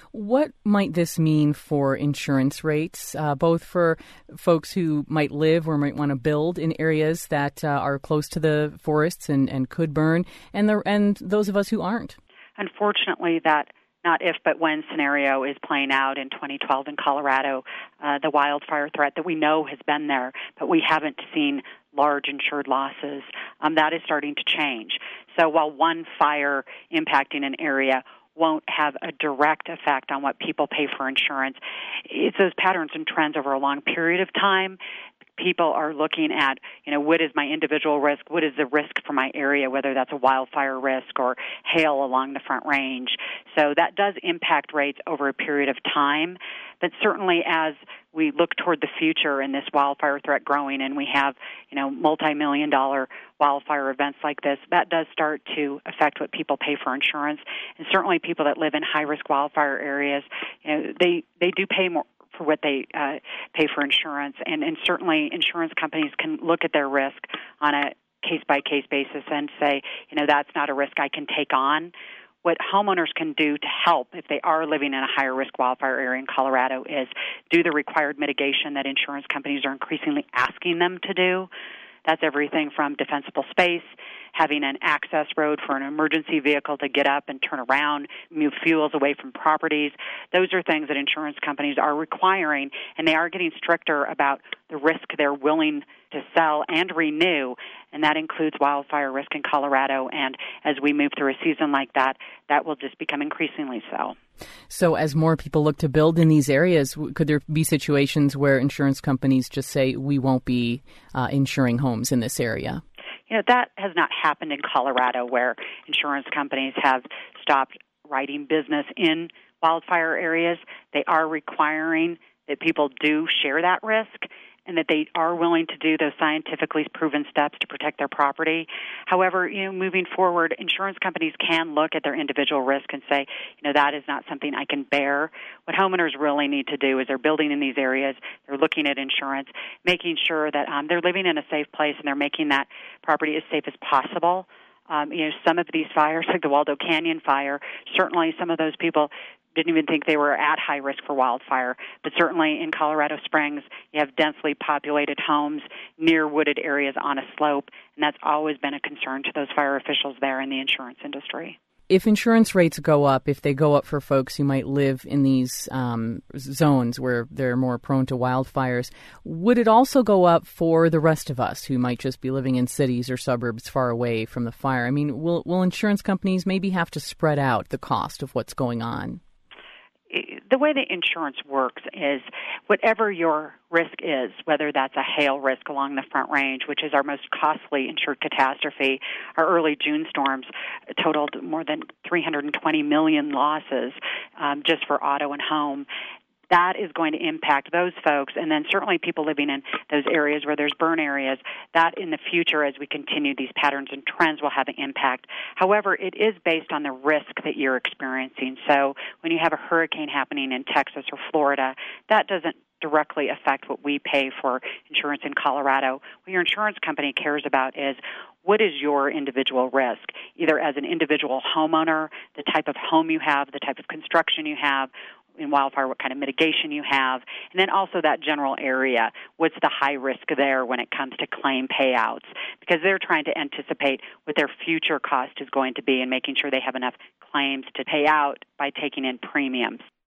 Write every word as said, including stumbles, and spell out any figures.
What might this mean for insurance rates, uh, both for folks who might live or might want to build in areas that uh, are close to the forests and, and could burn, and the, and those of us who aren't? Unfortunately, that not if but when scenario is playing out in twenty twelve in Colorado, uh, the wildfire threat that we know has been there, but we haven't seen large insured losses. Um, that is starting to change. So while one fire impacting an area won't have a direct effect on what people pay for insurance, it's those patterns and trends over a long period of time. People are looking at, you know, what is my individual risk? What is the risk for my area, whether that's a wildfire risk or hail along the Front Range? So that does impact rates over a period of time. But certainly as we look toward the future and this wildfire threat growing and we have, you know, multi-million dollar wildfire events like this, that does start to affect what people pay for insurance. And certainly people that live in high-risk wildfire areas, you know, they, they do pay more for what they uh, pay for insurance. And, and certainly insurance companies can look at their risk on a case-by-case basis and say, you know, that's not a risk I can take on. What homeowners can do to help if they are living in a higher risk wildfire area in Colorado is do the required mitigation that insurance companies are increasingly asking them to do. That's everything from defensible space, having an access road for an emergency vehicle to get up and turn around, move fuels away from properties. Those are things that insurance companies are requiring, and they are getting stricter about the risk they're willing to sell and renew, and that includes wildfire risk in Colorado. And as we move through a season like that, that will just become increasingly so. So as more people look to build in these areas, could there be situations where insurance companies just say, we won't be uh, insuring homes in this area? You know, that has not happened in Colorado, where insurance companies have stopped writing business in wildfire areas. They are requiring that people do share that risk and that they are willing to do those scientifically proven steps to protect their property. However, you know, moving forward, insurance companies can look at their individual risk and say, you know, that is not something I can bear. What homeowners really need to do is they're building in these areas, they're looking at insurance, making sure that um, they're living in a safe place and they're making that property as safe as possible. Um, you know, some of these fires, like the Waldo Canyon fire, certainly some of those people didn't even think they were at high risk for wildfire. But certainly in Colorado Springs, you have densely populated homes near wooded areas on a slope, and that's always been a concern to those fire officials there in the insurance industry. If insurance rates go up, if they go up for folks who might live in these um, zones where they're more prone to wildfires, would it also go up for the rest of us who might just be living in cities or suburbs far away from the fire? I mean, will will insurance companies maybe have to spread out the cost of what's going on? The way the insurance works is whatever your risk is, whether that's a hail risk along the Front Range, which is our most costly insured catastrophe. Our early June storms totaled more than three hundred twenty million losses um, just for auto and home. That is going to impact those folks, and then certainly people living in those areas where there's burn areas. That in the future, as we continue these patterns and trends, will have an impact. However, it is based on the risk that you're experiencing. So when you have a hurricane happening in Texas or Florida, that doesn't directly affect what we pay for insurance in Colorado. What your insurance company cares about is what is your individual risk, either as an individual homeowner, the type of home you have, the type of construction you have, in wildfire, what kind of mitigation you have, and then also that general area. What's the high risk there when it comes to claim payouts? Because they're trying to anticipate what their future cost is going to be and making sure they have enough claims to pay out by taking in premiums.